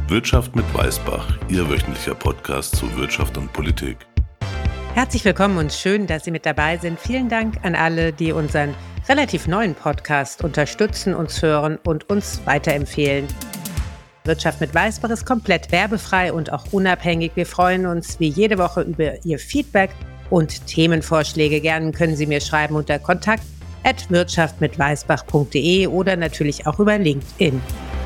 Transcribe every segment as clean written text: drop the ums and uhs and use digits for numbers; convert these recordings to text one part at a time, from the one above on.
Wirtschaft mit Weißbach, Ihr wöchentlicher Podcast zu Wirtschaft und Politik. Herzlich willkommen und schön, dass Sie mit dabei sind. Vielen Dank an alle, die unseren relativ neuen Podcast unterstützen, uns hören und uns weiterempfehlen. Wirtschaft mit Weißbach ist komplett werbefrei und auch unabhängig. Wir freuen uns wie jede Woche über Ihr Feedback und Themenvorschläge. Gerne können Sie mir schreiben unter kontakt@wirtschaftmitweißbach.de oder natürlich auch über LinkedIn.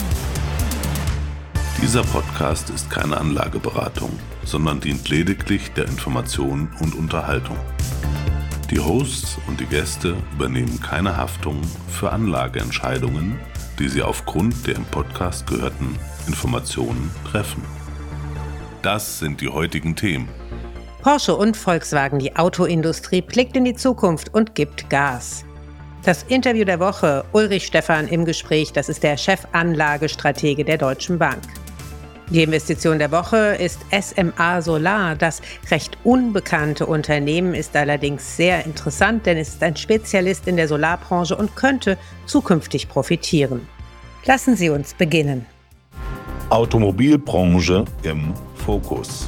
Dieser Podcast ist keine Anlageberatung, sondern dient lediglich der Information und Unterhaltung. Die Hosts und die Gäste übernehmen keine Haftung für Anlageentscheidungen, die sie aufgrund der im Podcast gehörten Informationen treffen. Das sind die heutigen Themen. Porsche und Volkswagen, die Autoindustrie, blickt in die Zukunft und gibt Gas. Das Interview der Woche, Ulrich Stephan im Gespräch, das ist der Chefanlagestratege der Deutschen Bank. Die Investition der Woche ist SMA Solar. Das recht unbekannte Unternehmen ist allerdings sehr interessant, denn es ist ein Spezialist in der Solarbranche und könnte zukünftig profitieren. Lassen Sie uns beginnen. Automobilbranche im Fokus.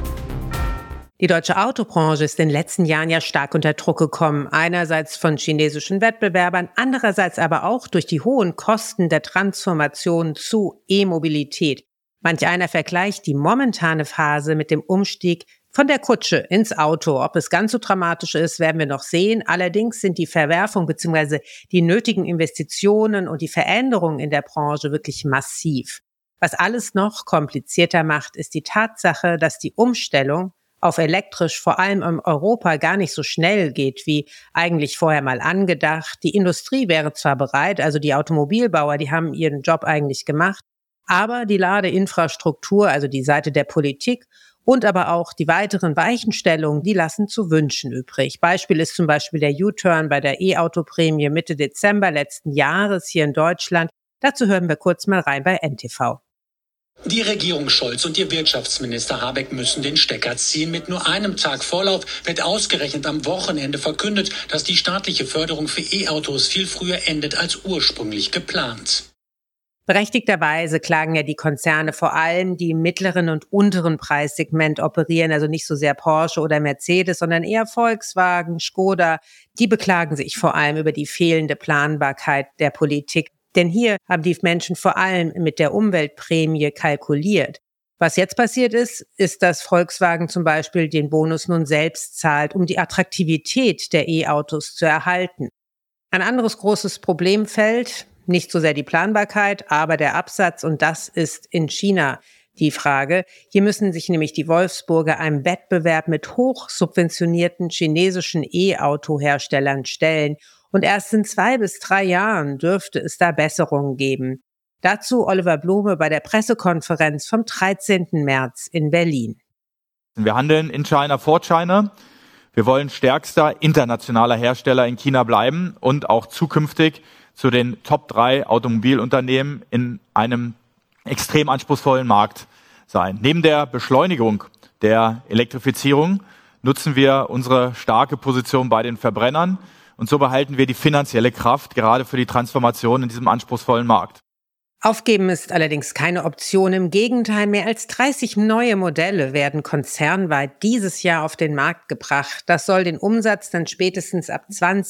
Die deutsche Autobranche ist in den letzten Jahren ja stark unter Druck gekommen. Einerseits von chinesischen Wettbewerbern, andererseits aber auch durch die hohen Kosten der Transformation zu E-Mobilität. Manch einer vergleicht die momentane Phase mit dem Umstieg von der Kutsche ins Auto. Ob es ganz so dramatisch ist, werden wir noch sehen. Allerdings sind die Verwerfung bzw. die nötigen Investitionen und die Veränderungen in der Branche wirklich massiv. Was alles noch komplizierter macht, ist die Tatsache, dass die Umstellung auf elektrisch vor allem in Europa gar nicht so schnell geht, wie eigentlich vorher mal angedacht. Die Industrie wäre zwar bereit, also die Automobilbauer, die haben ihren Job eigentlich gemacht, aber die Ladeinfrastruktur, also die Seite der Politik und aber auch die weiteren Weichenstellungen, die lassen zu wünschen übrig. Beispiel ist zum Beispiel der U-Turn bei der E-Auto-Prämie Mitte Dezember letzten Jahres hier in Deutschland. Dazu hören wir kurz mal rein bei NTV. Die Regierung Scholz und ihr Wirtschaftsminister Habeck müssen den Stecker ziehen. Mit nur einem Tag Vorlauf wird ausgerechnet am Wochenende verkündet, dass die staatliche Förderung für E-Autos viel früher endet als ursprünglich geplant. Berechtigterweise klagen ja die Konzerne vor allem, die im mittleren und unteren Preissegment operieren, also nicht so sehr Porsche oder Mercedes, sondern eher Volkswagen, Skoda. Die beklagen sich vor allem über die fehlende Planbarkeit der Politik. Denn hier haben die Menschen vor allem mit der Umweltprämie kalkuliert. Was jetzt passiert ist, dass Volkswagen zum Beispiel den Bonus nun selbst zahlt, um die Attraktivität der E-Autos zu erhalten. Ein anderes großes Problemfeld, nicht so sehr die Planbarkeit, aber der Absatz, und das ist in China die Frage. Hier müssen sich nämlich die Wolfsburger einem Wettbewerb mit hochsubventionierten chinesischen E-Auto-Herstellern stellen. Und erst in 2 bis 3 Jahren dürfte es da Besserungen geben. Dazu Oliver Blume bei der Pressekonferenz vom 13. März in Berlin. Wir handeln in China for China. Wir wollen stärkster internationaler Hersteller in China bleiben und auch zukünftig zu den Top 3 Automobilunternehmen in einem extrem anspruchsvollen Markt sein. Neben der Beschleunigung der Elektrifizierung nutzen wir unsere starke Position bei den Verbrennern und so behalten wir die finanzielle Kraft gerade für die Transformation in diesem anspruchsvollen Markt. Aufgeben ist allerdings keine Option. Im Gegenteil, mehr als 30 neue Modelle werden konzernweit dieses Jahr auf den Markt gebracht. Das soll den Umsatz dann spätestens ab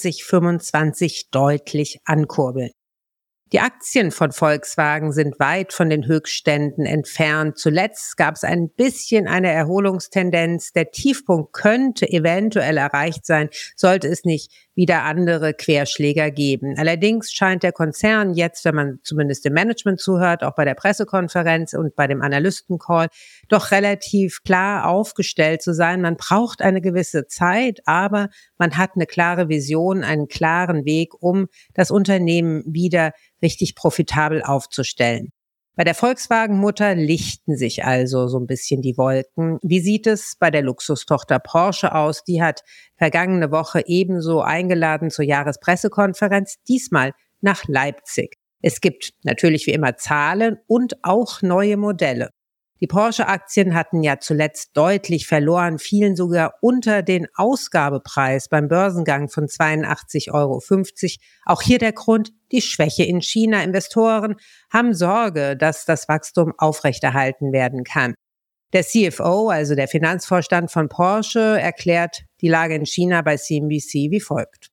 2025 deutlich ankurbeln. Die Aktien von Volkswagen sind weit von den Höchstständen entfernt. Zuletzt gab es ein bisschen eine Erholungstendenz. Der Tiefpunkt könnte eventuell erreicht sein, sollte es nicht wieder andere Querschläger geben. Allerdings scheint der Konzern jetzt, wenn man zumindest dem Management zuhört, auch bei der Pressekonferenz und bei dem Analystencall, doch relativ klar aufgestellt zu sein. Man braucht eine gewisse Zeit, aber man hat eine klare Vision, einen klaren Weg, um das Unternehmen wieder richtig profitabel aufzustellen. Bei der Volkswagen-Mutter lichten sich also so ein bisschen die Wolken. Wie sieht es bei der Luxustochter Porsche aus? Die hat vergangene Woche ebenso eingeladen zur Jahrespressekonferenz, diesmal nach Leipzig. Es gibt natürlich wie immer Zahlen und auch neue Modelle. Die Porsche-Aktien hatten ja zuletzt deutlich verloren, fielen sogar unter den Ausgabepreis beim Börsengang von 82,50 €. Auch hier der Grund, die Schwäche in China. Investoren haben Sorge, dass das Wachstum aufrechterhalten werden kann. Der CFO, also der Finanzvorstand von Porsche, erklärt die Lage in China bei CNBC wie folgt.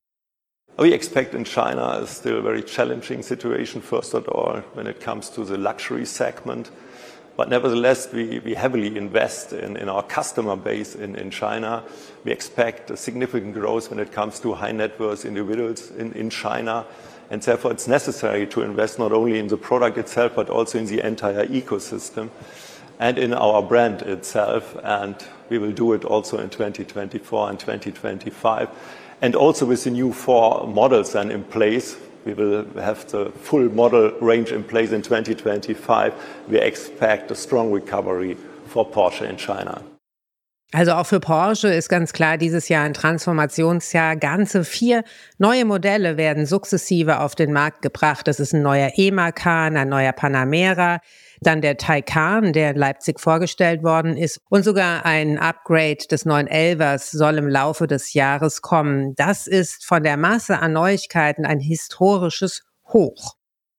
We expect in China a still very challenging situation, first of all, when it comes to the luxury segment. But nevertheless, we heavily invest in our customer base in China. We expect a significant growth when it comes to high net worth individuals in China. And therefore, it's necessary to invest not only in the product itself, but also in the entire ecosystem and in our brand itself. And we will do it also in 2024 and 2025. And also with the new 4 models then in place, we will have the full model range in place in 2025. We expect a strong recovery for Porsche in China. Also auch für Porsche ist ganz klar dieses Jahr ein Transformationsjahr. Ganze 4 neue Modelle werden sukzessive auf den Markt gebracht. Das ist ein neuer E-Macan, ein neuer Panamera, dann der Taycan, der in Leipzig vorgestellt worden ist, und sogar ein Upgrade des 911ers soll im Laufe des Jahres kommen. Das ist von der Masse an Neuigkeiten ein historisches Hoch.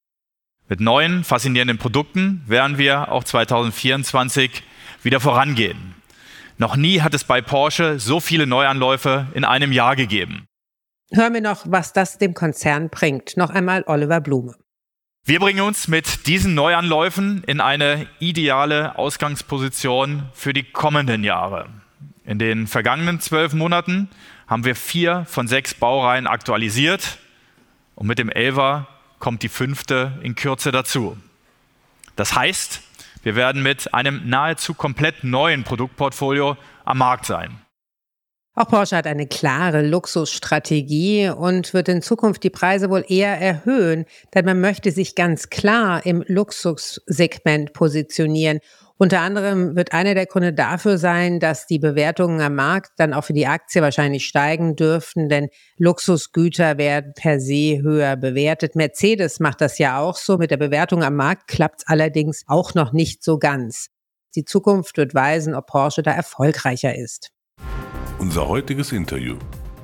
Mit neuen, faszinierenden Produkten werden wir auch 2024 wieder vorangehen. Noch nie hat es bei Porsche so viele Neuanläufe in einem Jahr gegeben. Hören wir noch, was das dem Konzern bringt. Noch einmal Oliver Blume. Wir bringen uns mit diesen Neuanläufen in eine ideale Ausgangsposition für die kommenden Jahre. In den vergangenen 12 Monaten haben wir 4 von 6 Baureihen aktualisiert und mit dem 11er kommt die 5. in Kürze dazu. Das heißt, wir werden mit einem nahezu komplett neuen Produktportfolio am Markt sein. Auch Porsche hat eine klare Luxusstrategie und wird in Zukunft die Preise wohl eher erhöhen, denn man möchte sich ganz klar im Luxussegment positionieren. Unter anderem wird einer der Gründe dafür sein, dass die Bewertungen am Markt dann auch für die Aktie wahrscheinlich steigen dürften, denn Luxusgüter werden per se höher bewertet. Mercedes macht das ja auch so. Mit der Bewertung am Markt klappt es allerdings auch noch nicht so ganz. Die Zukunft wird weisen, ob Porsche da erfolgreicher ist. Unser heutiges Interview.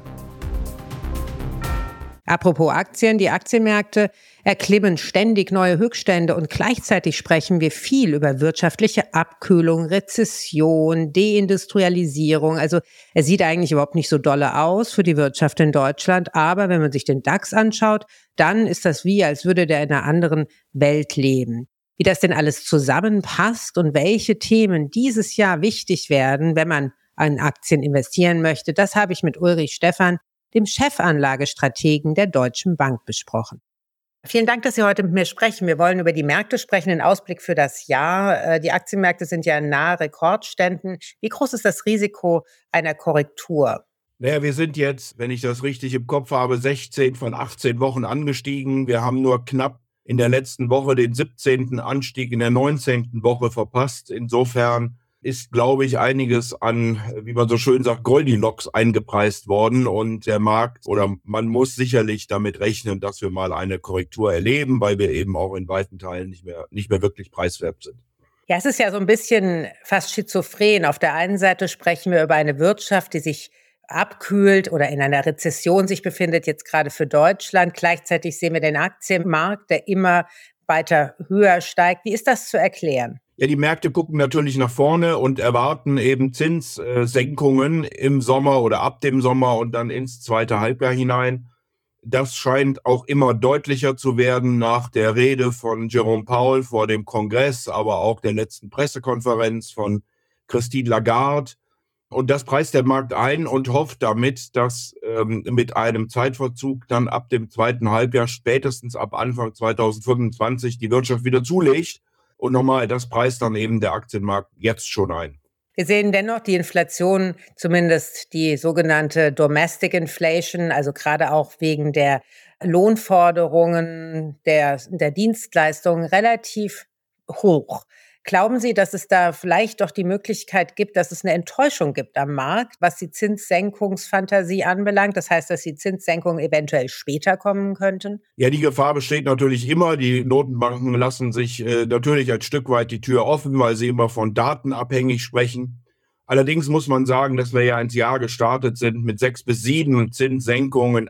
Apropos Aktien, die Aktienmärkte erklimmen ständig neue Höchststände und gleichzeitig sprechen wir viel über wirtschaftliche Abkühlung, Rezession, Deindustrialisierung. Also es sieht eigentlich überhaupt nicht so dolle aus für die Wirtschaft in Deutschland, aber wenn man sich den DAX anschaut, dann ist das wie, als würde der in einer anderen Welt leben. Wie das denn alles zusammenpasst und welche Themen dieses Jahr wichtig werden, wenn man an Aktien investieren möchte, das habe ich mit Ulrich Stephan, dem Chefanlagestrategen der Deutschen Bank, besprochen. Vielen Dank, dass Sie heute mit mir sprechen. Wir wollen über die Märkte sprechen, den Ausblick für das Jahr. Die Aktienmärkte sind ja nahe Rekordständen. Wie groß ist das Risiko einer Korrektur? Naja, wir sind jetzt, wenn ich das richtig im Kopf habe, 16 von 18 Wochen angestiegen. Wir haben nur knapp in der letzten Woche den 17. Anstieg in der 19. Woche verpasst. Insofern ist, glaube ich, einiges an, wie man so schön sagt, Goldilocks eingepreist worden. Und der Markt, oder man muss sicherlich damit rechnen, dass wir mal eine Korrektur erleben, weil wir eben auch in weiten Teilen nicht mehr wirklich preiswert sind. Ja, es ist ja so ein bisschen fast schizophren. Auf der einen Seite sprechen wir über eine Wirtschaft, die sich abkühlt oder in einer Rezession sich befindet, jetzt gerade für Deutschland. Gleichzeitig sehen wir den Aktienmarkt, der immer weiter höher steigt. Wie ist das zu erklären? Ja, die Märkte gucken natürlich nach vorne und erwarten eben Zinssenkungen im Sommer oder ab dem Sommer und dann ins zweite Halbjahr hinein. Das scheint auch immer deutlicher zu werden nach der Rede von Jerome Powell vor dem Kongress, aber auch der letzten Pressekonferenz von Christine Lagarde. Und das preist der Markt ein und hofft damit, dass mit einem Zeitverzug dann ab dem zweiten Halbjahr, spätestens ab Anfang 2025, die Wirtschaft wieder zulegt. Und nochmal, das preist dann eben der Aktienmarkt jetzt schon ein. Wir sehen dennoch die Inflation, zumindest die sogenannte Domestic Inflation, also gerade auch wegen der Lohnforderungen der Dienstleistungen, relativ hoch. Glauben Sie, dass es da vielleicht doch die Möglichkeit gibt, dass es eine Enttäuschung gibt am Markt, was die Zinssenkungsfantasie anbelangt? Das heißt, dass die Zinssenkungen eventuell später kommen könnten? Ja, die Gefahr besteht natürlich immer. Die Notenbanken lassen sich natürlich ein Stück weit die Tür offen, weil sie immer von Daten abhängig sprechen. Allerdings muss man sagen, dass wir ja ins Jahr gestartet sind mit 6 bis 7 Zinssenkungen,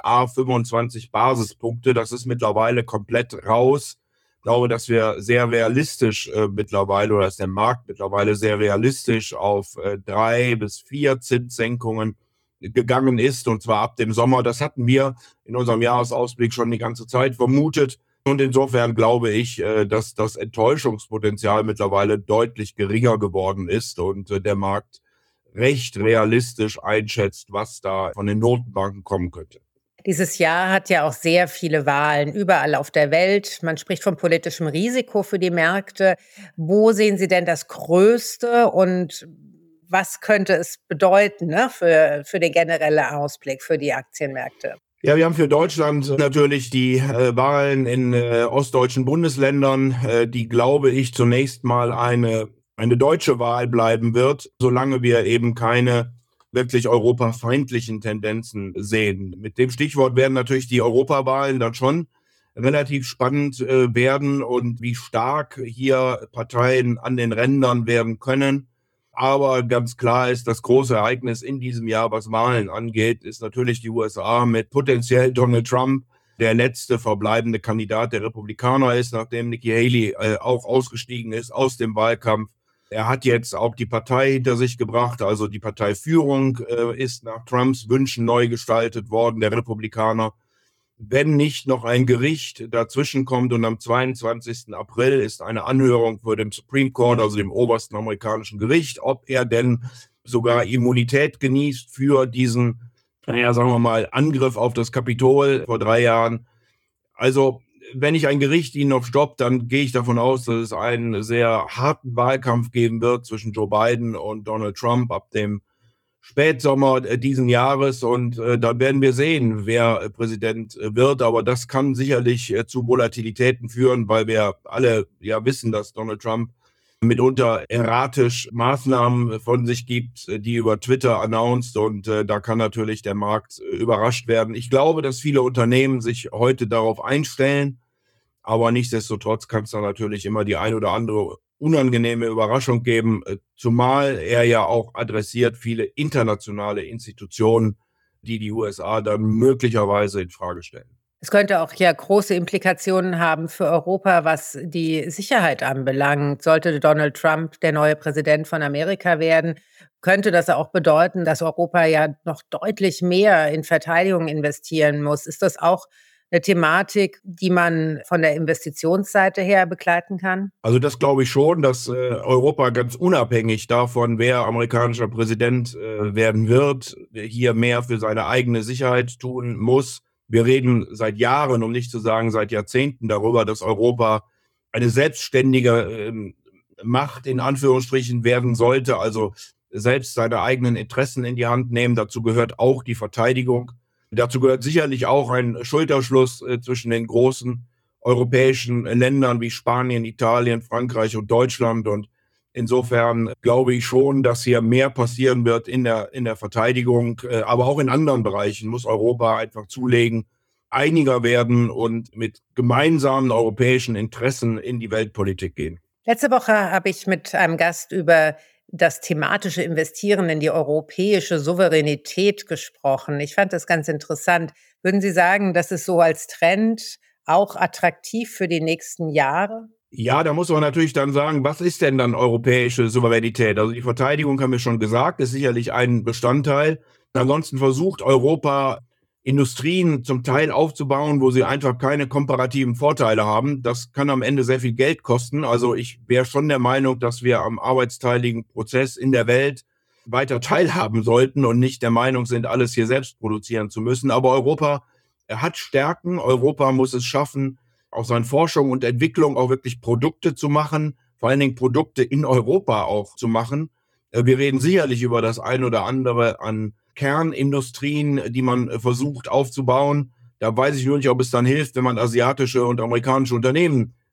25 Basispunkte. Das ist mittlerweile komplett raus. Ich glaube, dass wir sehr realistisch mittlerweile, oder dass der Markt mittlerweile sehr realistisch auf 3 bis 4 Zinssenkungen gegangen ist, und zwar ab dem Sommer. Das hatten wir in unserem Jahresausblick schon die ganze Zeit vermutet. Und insofern glaube ich, dass das Enttäuschungspotenzial mittlerweile deutlich geringer geworden ist und der Markt recht realistisch einschätzt, was da von den Notenbanken kommen könnte. Dieses Jahr hat ja auch sehr viele Wahlen überall auf der Welt. Man spricht von politischem Risiko für die Märkte. Wo sehen Sie denn das Größte und was könnte es bedeuten, ne, für den generellen Ausblick für die Aktienmärkte? Ja, wir haben für Deutschland natürlich die Wahlen in ostdeutschen Bundesländern, die, glaube ich, zunächst mal eine deutsche Wahl bleiben wird, solange wir eben keine wirklich europafeindlichen Tendenzen sehen. Mit dem Stichwort werden natürlich die Europawahlen dann schon relativ spannend werden und wie stark hier Parteien an den Rändern werden können. Aber ganz klar ist, das große Ereignis in diesem Jahr, was Wahlen angeht, ist natürlich die USA mit potenziell Donald Trump, der letzte verbleibende Kandidat der Republikaner ist, nachdem Nikki Haley auch ausgestiegen ist aus dem Wahlkampf. Er hat jetzt auch die Partei hinter sich gebracht, also die Parteiführung ist nach Trumps Wünschen neu gestaltet worden, der Republikaner. Wenn nicht noch ein Gericht dazwischen kommt, und am 22. April ist eine Anhörung vor dem Supreme Court, also dem obersten amerikanischen Gericht, ob er denn sogar Immunität genießt für diesen, sagen wir mal, Angriff auf das Kapitol vor 3 Jahren. Also wenn ich ein Gericht ihn noch stoppt, dann gehe ich davon aus, dass es einen sehr harten Wahlkampf geben wird zwischen Joe Biden und Donald Trump ab dem Spätsommer diesen Jahres. Und da werden wir sehen, wer Präsident wird. Aber das kann sicherlich zu Volatilitäten führen, weil wir alle ja wissen, dass Donald Trump mitunter erratisch Maßnahmen von sich gibt, die über Twitter announced, und da kann natürlich der Markt überrascht werden. Ich glaube, dass viele Unternehmen sich heute darauf einstellen, aber nichtsdestotrotz kann es da natürlich immer die ein oder andere unangenehme Überraschung geben, zumal er ja auch adressiert viele internationale Institutionen, die die USA dann möglicherweise in Frage stellen. Es könnte auch ja große Implikationen haben für Europa, was die Sicherheit anbelangt. Sollte Donald Trump der neue Präsident von Amerika werden, könnte das auch bedeuten, dass Europa ja noch deutlich mehr in Verteidigung investieren muss. Ist das auch eine Thematik, die man von der Investitionsseite her begleiten kann? Also das glaube ich schon, dass Europa ganz unabhängig davon, wer amerikanischer Präsident werden wird, hier mehr für seine eigene Sicherheit tun muss. Wir reden seit Jahren, um nicht zu sagen seit Jahrzehnten, darüber, dass Europa eine selbstständige Macht in Anführungsstrichen werden sollte, also selbst seine eigenen Interessen in die Hand nehmen. Dazu gehört auch die Verteidigung. Dazu gehört sicherlich auch ein Schulterschluss zwischen den großen europäischen Ländern wie Spanien, Italien, Frankreich und Deutschland. Und insofern glaube ich schon, dass hier mehr passieren wird in der Verteidigung, aber auch in anderen Bereichen muss Europa einfach zulegen, einiger werden und mit gemeinsamen europäischen Interessen in die Weltpolitik gehen. Letzte Woche habe ich mit einem Gast über das thematische Investieren in die europäische Souveränität gesprochen. Ich fand das ganz interessant. Würden Sie sagen, das ist so als Trend auch attraktiv für die nächsten Jahre? Ja, da muss man natürlich dann sagen, was ist denn dann europäische Souveränität? Also die Verteidigung, haben wir schon gesagt, ist sicherlich ein Bestandteil. Ansonsten versucht Europa, Industrien zum Teil aufzubauen, wo sie einfach keine komparativen Vorteile haben. Das kann am Ende sehr viel Geld kosten. Also ich wäre schon der Meinung, dass wir am arbeitsteiligen Prozess in der Welt weiter teilhaben sollten und nicht der Meinung sind, alles hier selbst produzieren zu müssen. Aber Europa hat Stärken. Europa muss es schaffen, aus seiner Forschung und Entwicklung auch wirklich Produkte zu machen, vor allen Dingen Produkte in Europa auch zu machen. Wir reden sicherlich über das ein oder andere an Kernindustrien, die man versucht aufzubauen. Da weiß ich nur nicht, ob es dann hilft, wenn man asiatische und amerikanische Unternehmen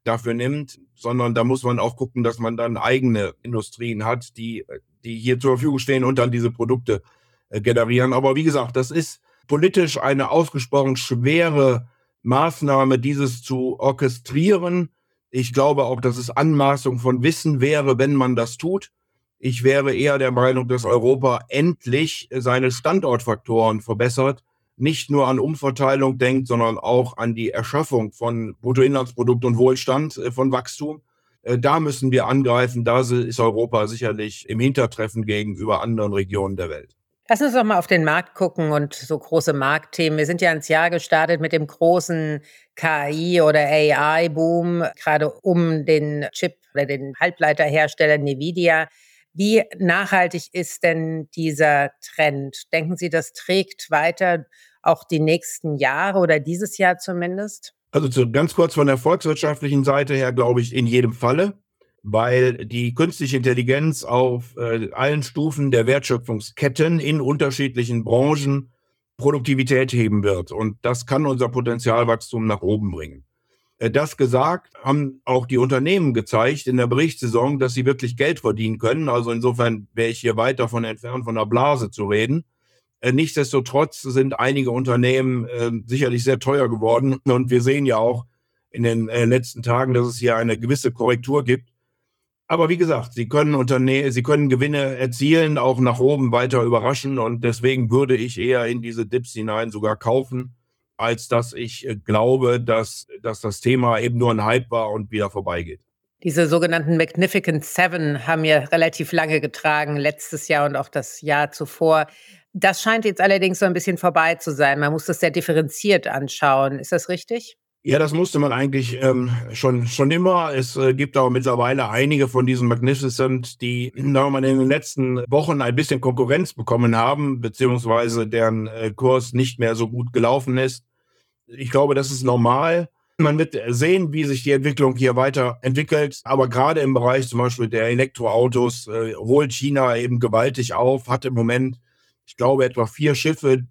dafür nimmt, sondern da muss man auch gucken, dass man dann eigene Industrien hat, die hier zur Verfügung stehen und dann diese Produkte generieren. Aber wie gesagt, das ist politisch eine ausgesprochen schwere Maßnahme, dieses zu orchestrieren. Ich glaube auch, dass es Anmaßung von Wissen wäre, wenn man das tut. Ich wäre eher der Meinung, dass Europa endlich seine Standortfaktoren verbessert, nicht nur an Umverteilung denkt, sondern auch an die Erschaffung von Bruttoinlandsprodukt und Wohlstand, von Wachstum. Da müssen wir angreifen. Da ist Europa sicherlich im Hintertreffen gegenüber anderen Regionen der Welt. Lass uns doch mal auf den Markt gucken und so große Marktthemen. Wir sind ja ins Jahr gestartet mit dem großen KI- oder AI-Boom, gerade um den Chip oder den Halbleiterhersteller Nvidia. Wie nachhaltig ist denn dieser Trend? Denken Sie, das trägt weiter auch die nächsten Jahre oder dieses Jahr zumindest? Also ganz kurz von der volkswirtschaftlichen Seite her, glaube ich, in jedem Falle, weil die künstliche Intelligenz auf allen Stufen der Wertschöpfungsketten in unterschiedlichen Branchen Produktivität heben wird. Und das kann unser Potenzialwachstum nach oben bringen. Das gesagt, haben auch die Unternehmen gezeigt in der Berichtssaison, dass sie wirklich Geld verdienen können. Also insofern wäre ich hier weit davon entfernt, von einer Blase zu reden. Nichtsdestotrotz sind einige Unternehmen sicherlich sehr teuer geworden. Und wir sehen ja auch in den letzten Tagen, dass es hier eine gewisse Korrektur gibt. Aber wie gesagt, sie können Gewinne erzielen, auch nach oben weiter überraschen. Und deswegen würde ich eher in diese Dips hinein sogar kaufen, als dass ich glaube, dass das Thema eben nur ein Hype war und wieder vorbeigeht. Diese sogenannten Magnificent Seven haben ja relativ lange getragen, letztes Jahr und auch das Jahr zuvor. Das scheint jetzt allerdings so ein bisschen vorbei zu sein. Man muss das sehr differenziert anschauen. Ist das richtig? Ja, das musste man eigentlich schon immer. Es gibt auch mittlerweile einige von diesen Magnificent, die in den letzten Wochen ein bisschen Konkurrenz bekommen haben, beziehungsweise deren Kurs nicht mehr so gut gelaufen ist. Ich glaube, das ist normal. Man wird sehen, wie sich die Entwicklung hier weiterentwickelt. Aber gerade im Bereich zum Beispiel der Elektroautos holt China eben gewaltig auf, hat im Moment, ich glaube, etwa 4 Schiffe,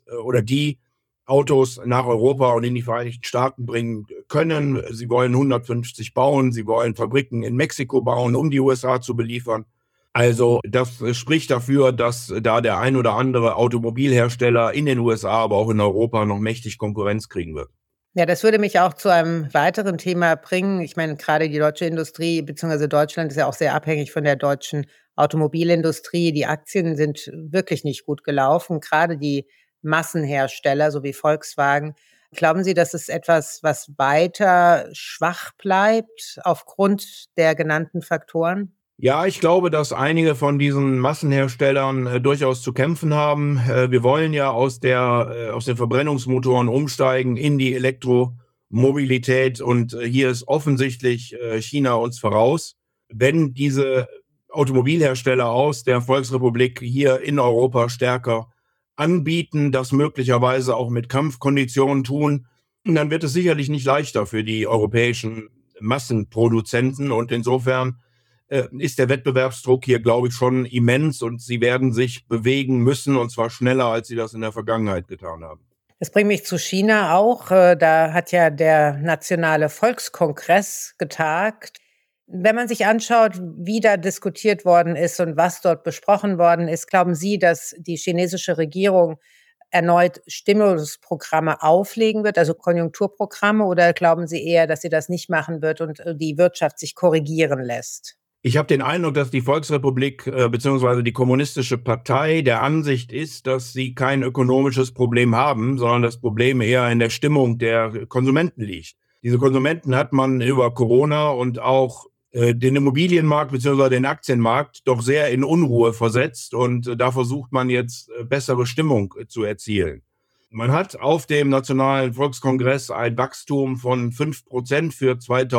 die Autos nach Europa und in die Vereinigten Staaten bringen können. Sie wollen 150 bauen, sie wollen Fabriken in Mexiko bauen, um die USA zu beliefern. Also das spricht dafür, dass da der ein oder andere Automobilhersteller in den USA, aber auch in Europa noch mächtig Konkurrenz kriegen wird. Ja, das würde mich auch zu einem weiteren Thema bringen. Ich meine, gerade die deutsche Industrie bzw. Deutschland ist ja auch sehr abhängig von der deutschen Automobilindustrie. Die Aktien sind wirklich nicht gut gelaufen, gerade die Massenhersteller, so wie Volkswagen. Glauben Sie, das ist etwas, was weiter schwach bleibt aufgrund der genannten Faktoren? Ja, ich glaube, dass einige von diesen Massenherstellern durchaus zu kämpfen haben. Wir wollen ja aus den Verbrennungsmotoren umsteigen in die Elektromobilität und hier ist offensichtlich China uns voraus. Wenn diese Automobilhersteller aus der Volksrepublik hier in Europa stärker anbieten, das möglicherweise auch mit Kampfkonditionen tun, dann wird es sicherlich nicht leichter für die europäischen Massenproduzenten und insofern ist der Wettbewerbsdruck hier, glaube ich, schon immens und sie werden sich bewegen müssen und zwar schneller, als sie das in der Vergangenheit getan haben. Das bringt mich zu China auch. Da hat ja der Nationale Volkskongress getagt. Wenn man sich anschaut, wie da diskutiert worden ist und was dort besprochen worden ist, glauben Sie, dass die chinesische Regierung erneut Stimulusprogramme auflegen wird, also Konjunkturprogramme, oder glauben Sie eher, dass sie das nicht machen wird und die Wirtschaft sich korrigieren lässt? Ich habe den Eindruck, dass die Volksrepublik bzw. die Kommunistische Partei der Ansicht ist, dass sie kein ökonomisches Problem haben, sondern das Problem eher in der Stimmung der Konsumenten liegt. Diese Konsumenten hat man über Corona und auch den Immobilienmarkt bzw. den Aktienmarkt doch sehr in Unruhe versetzt und da versucht man jetzt bessere Stimmung zu erzielen. Man hat auf dem Nationalen Volkskongress ein Wachstum von 5% für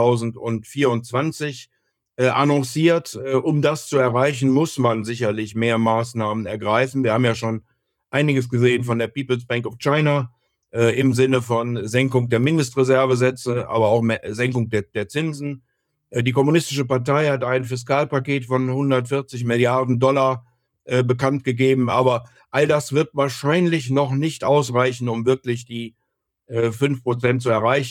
2024 annonciert. Um das zu erreichen, muss man sicherlich mehr Maßnahmen ergreifen. Wir haben ja schon einiges gesehen von der People's Bank of China im Sinne von Senkung der Mindestreservesätze, aber auch Senkung der Zinsen. Die Kommunistische Partei hat ein Fiskalpaket von 140 Milliarden Dollar bekannt gegeben, aber all das wird wahrscheinlich noch nicht ausreichen, um wirklich die 5% zu erreichen.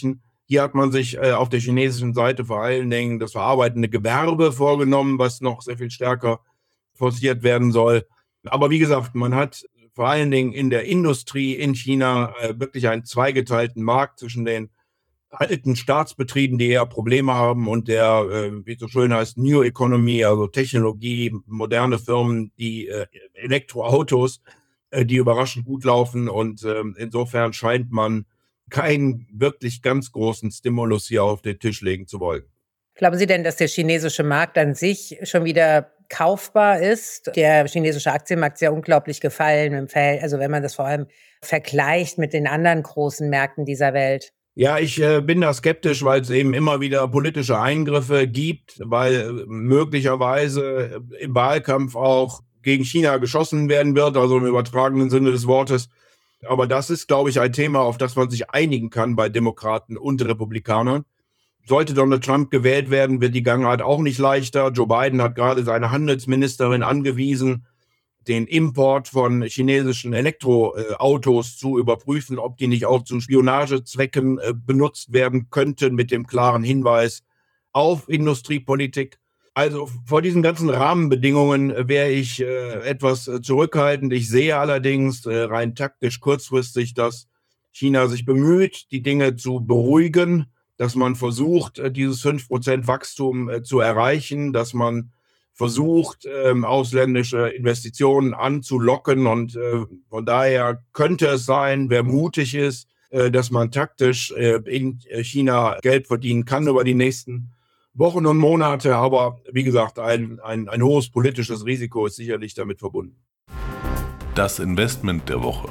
Hier hat man sich auf der chinesischen Seite vor allen Dingen das verarbeitende Gewerbe vorgenommen, was noch sehr viel stärker forciert werden soll. Aber wie gesagt, man hat vor allen Dingen in der Industrie in China wirklich einen zweigeteilten Markt zwischen den alten Staatsbetrieben, die eher Probleme haben, und der, wie es so schön heißt, New Economy, also Technologie, moderne Firmen, die Elektroautos, die überraschend gut laufen. Und insofern scheint man keinen wirklich ganz großen Stimulus hier auf den Tisch legen zu wollen. Glauben Sie denn, dass der chinesische Markt an sich schon wieder kaufbar ist? Der chinesische Aktienmarkt ist ja unglaublich gefallen, also wenn man das vor allem vergleicht mit den anderen großen Märkten dieser Welt. Ja, ich bin da skeptisch, weil es eben immer wieder politische Eingriffe gibt, weil möglicherweise im Wahlkampf auch gegen China geschossen werden wird, also im übertragenen Sinne des Wortes. Aber das ist, glaube ich, ein Thema, auf das man sich einigen kann bei Demokraten und Republikanern. Sollte Donald Trump gewählt werden, wird die Gangart auch nicht leichter. Joe Biden hat gerade seine Handelsministerin angewiesen, den Import von chinesischen Elektroautos zu überprüfen, ob die nicht auch zu Spionagezwecken benutzt werden könnten, mit dem klaren Hinweis auf Industriepolitik. Also vor diesen ganzen Rahmenbedingungen wäre ich etwas zurückhaltend. Ich sehe allerdings rein taktisch kurzfristig, dass China sich bemüht, die Dinge zu beruhigen, dass man versucht, dieses 5% Wachstum zu erreichen, dass man versucht, ausländische Investitionen anzulocken. Und von daher könnte es sein, wer mutig ist, dass man taktisch in China Geld verdienen kann über die nächsten Wochen und Monate. Aber wie gesagt, ein hohes politisches Risiko ist sicherlich damit verbunden. Das Investment der Woche.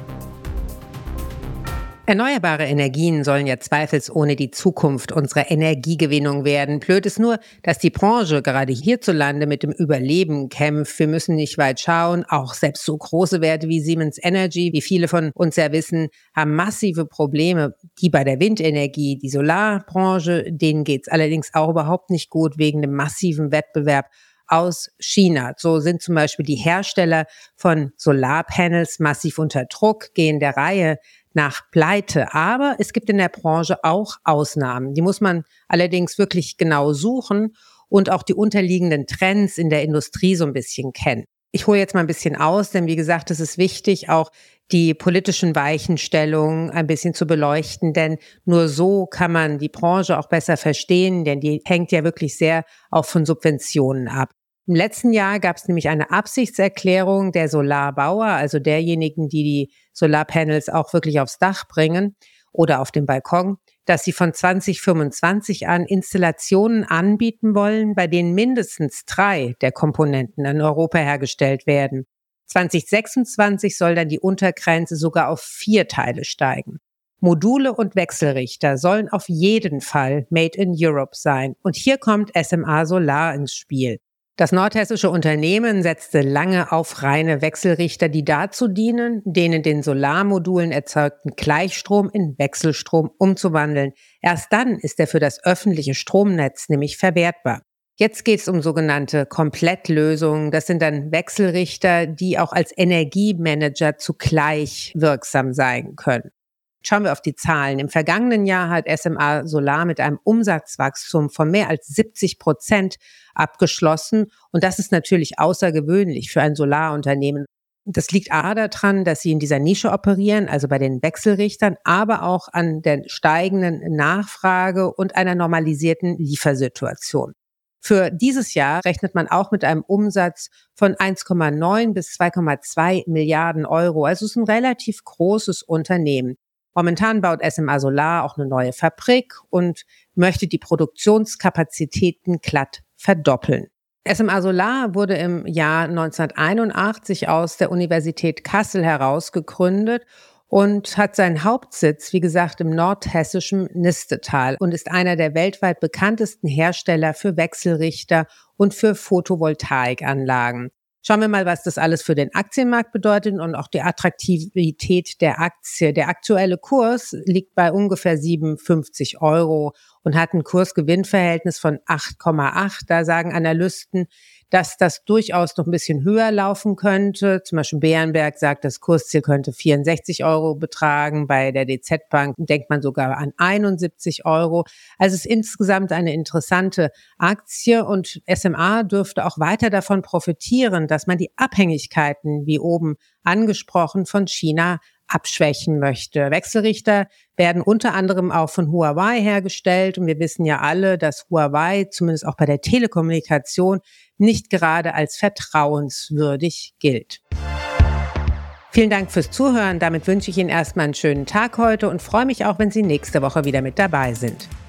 Erneuerbare Energien sollen ja zweifelsohne die Zukunft unserer Energiegewinnung werden. Blöd ist nur, dass die Branche gerade hierzulande mit dem Überleben kämpft. Wir müssen nicht weit schauen. Auch selbst so große Werte wie Siemens Energy, wie viele von uns ja wissen, haben massive Probleme. Die bei der Windenergie, die Solarbranche, denen geht's allerdings auch überhaupt nicht gut wegen dem massiven Wettbewerb aus China. So sind zum Beispiel die Hersteller von Solarpanels massiv unter Druck, gehen der Reihe nach Pleite. Aber es gibt in der Branche auch Ausnahmen. Die muss man allerdings wirklich genau suchen und auch die unterliegenden Trends in der Industrie so ein bisschen kennen. Ich hole jetzt mal ein bisschen aus, denn wie gesagt, es ist wichtig, auch die politischen Weichenstellungen ein bisschen zu beleuchten, denn nur so kann man die Branche auch besser verstehen, denn die hängt ja wirklich sehr auch von Subventionen ab. Im letzten Jahr gab es nämlich eine Absichtserklärung der Solarbauer, also derjenigen, die die Solarpanels auch wirklich aufs Dach bringen oder auf den Balkon, dass sie von 2025 an Installationen anbieten wollen, bei denen mindestens 3 der Komponenten in Europa hergestellt werden. 2026 soll dann die Untergrenze sogar auf 4 Teile steigen. Module und Wechselrichter sollen auf jeden Fall Made in Europe sein. Und hier kommt SMA Solar ins Spiel. Das nordhessische Unternehmen setzte lange auf reine Wechselrichter, die dazu dienen, den in den Solarmodulen erzeugten Gleichstrom in Wechselstrom umzuwandeln. Erst dann ist er für das öffentliche Stromnetz nämlich verwertbar. Jetzt geht es um sogenannte Komplettlösungen. Das sind dann Wechselrichter, die auch als Energiemanager zugleich wirksam sein können. Schauen wir auf die Zahlen. Im vergangenen Jahr hat SMA Solar mit einem Umsatzwachstum von mehr als 70% abgeschlossen. Und das ist natürlich außergewöhnlich für ein Solarunternehmen. Das liegt daran, dass sie in dieser Nische operieren, also bei den Wechselrichtern, aber auch an der steigenden Nachfrage und einer normalisierten Liefersituation. Für dieses Jahr rechnet man auch mit einem Umsatz von 1,9 bis 2,2 Milliarden Euro. Also es ist ein relativ großes Unternehmen. Momentan baut SMA Solar auch eine neue Fabrik und möchte die Produktionskapazitäten glatt verdoppeln. SMA Solar wurde im Jahr 1981 aus der Universität Kassel heraus gegründet und hat seinen Hauptsitz, wie gesagt, im nordhessischen Nistetal und ist einer der weltweit bekanntesten Hersteller für Wechselrichter und für Photovoltaikanlagen. Schauen wir mal, was das alles für den Aktienmarkt bedeutet und auch die Attraktivität der Aktie. Der aktuelle Kurs liegt bei ungefähr 57 Euro und hat ein Kurs-Gewinn-Verhältnis von 8,8. Da sagen Analysten, dass das durchaus noch ein bisschen höher laufen könnte. Zum Beispiel Bärenberg sagt, das Kursziel könnte 64 € betragen. Bei der DZ Bank denkt man sogar an 71 €. Also es ist insgesamt eine interessante Aktie und SMA dürfte auch weiter davon profitieren, dass man die Abhängigkeiten, wie oben angesprochen, von China abschwächen möchte. Wechselrichter werden unter anderem auch von Huawei hergestellt und wir wissen ja alle, dass Huawei zumindest auch bei der Telekommunikation nicht gerade als vertrauenswürdig gilt. Vielen Dank fürs Zuhören. Damit wünsche ich Ihnen erstmal einen schönen Tag heute und freue mich auch, wenn Sie nächste Woche wieder mit dabei sind.